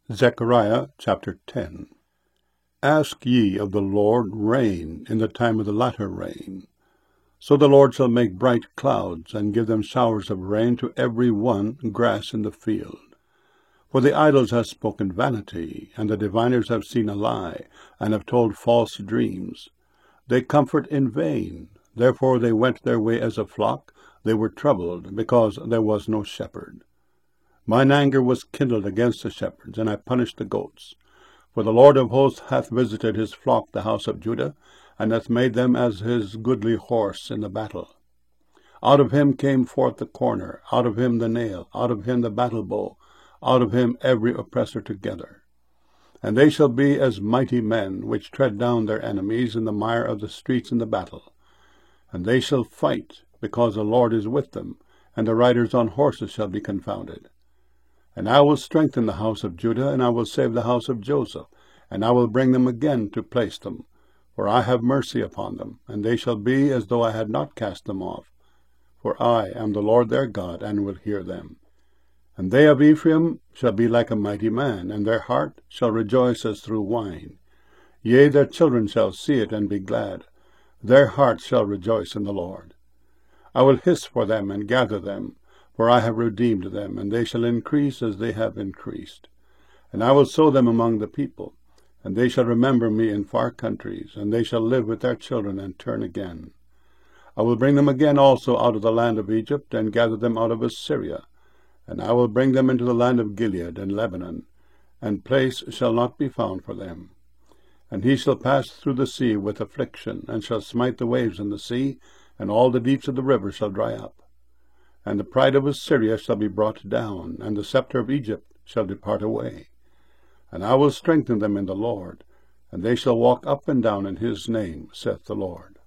Zechariah chapter 10. Ask ye of the Lord rain in the time of the latter rain. So the Lord shall make bright clouds, and give them showers of rain to every one grass in the field. For the idols have spoken vanity, and the diviners have seen a lie, and have told false dreams. They comfort in vain. Therefore they went their way as a flock. They were troubled, because there was no shepherd. Mine anger was kindled against the shepherds, and I punished the goats. For the Lord of hosts hath visited his flock, the house of Judah, and hath made them as his goodly horse in the battle. Out of him came forth the corner, out of him the nail, out of him the battle bow, out of him every oppressor together. And they shall be as mighty men, which tread down their enemies in the mire of the streets in the battle. And they shall fight, because the Lord is with them, and the riders on horses shall be confounded. And I will strengthen the house of Judah, and I will save the house of Joseph, and I will bring them again to place them. For I have mercy upon them, and they shall be as though I had not cast them off. For I am the Lord their God, and will hear them. And they of Ephraim shall be like a mighty man, and their heart shall rejoice as through wine. Yea, their children shall see it, and be glad. Their hearts shall rejoice in the Lord. I will hiss for them, and gather them, for I have redeemed them, and they shall increase as they have increased. And I will sow them among the people, and they shall remember me in far countries, and they shall live with their children and turn again. I will bring them again also out of the land of Egypt, and gather them out of Assyria. And I will bring them into the land of Gilead and Lebanon, and place shall not be found for them. And he shall pass through the sea with affliction, and shall smite the waves in the sea, and all the deeps of the river shall dry up. And the pride of Assyria shall be brought down, and the scepter of Egypt shall depart away. And I will strengthen them in the Lord, and they shall walk up and down in his name, saith the Lord.